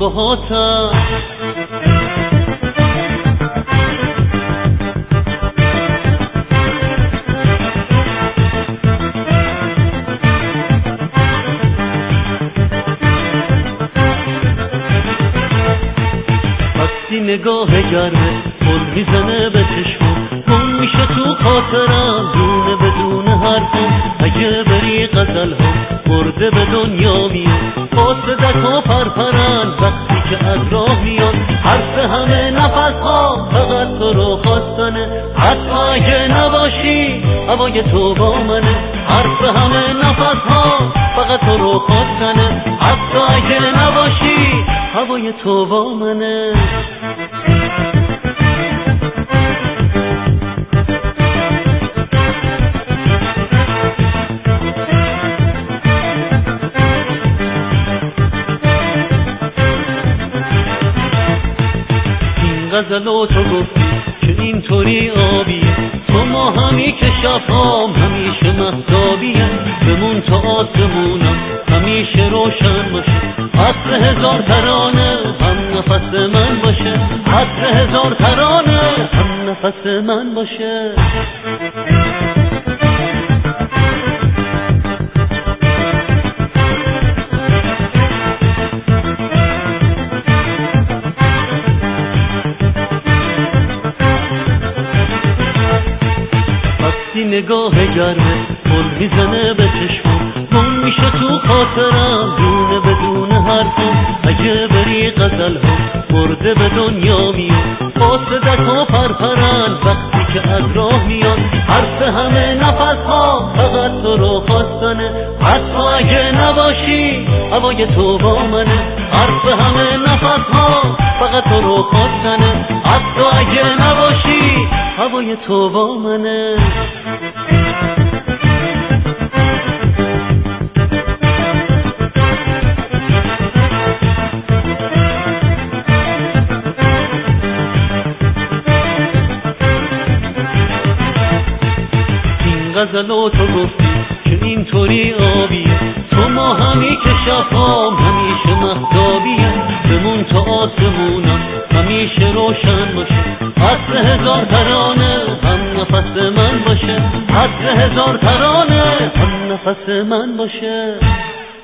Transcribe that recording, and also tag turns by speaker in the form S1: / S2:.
S1: پاهاتم. وقتی نگاه گرمه پل میزنه به چشمم، گم میشه تو خاطرم دونه بدون حرفم. اگه بری غزل هم مرده به دنیا میاد، قاصدک ها پرپرن وقتی که از راه میاد. حرف همه نفس ها فقط تو رو خواستنه، حتی اگه نباشی هوای تو با منه. حرف همه نفس ها فقط تو رو خواستنه، حتی اگه نباشی هوای تو با منه. غزلو تو گفتی که اینطوری آبیه، تو ما همی که شبام همیشه مهتابیه. بمون تا آسمونم همیشه روشن باشه، عطر هزار ترانه هم نفس من باشه. عطر هزار ترانه هم نفس من باشه. نگاه گرمه پل میزنه به چشمم، گم میشه تو خاطرم دونه بدون حرفم. اگه بری غزل هم مرده به دنیا میاد، قاصدک ها پرپرن وقتی که از راه میاد. حرف همه نفس ها فقط تو رو خواستنه، حتی اگه نباشی هوای تو با منه. حرف همه نفس ها فقط تو رو خواستنه، حتی اگه نباشی هوای تو با منه. غزلو تو گفتی که اینطوری آبیه، تو ما همی که شبام همیشه مهتابیه. بمون تا آسمونم همیشه روشن باشه، عطر هزار ترانه هم نفس من باشه. عطر هزار ترانه هم نفس من باشه.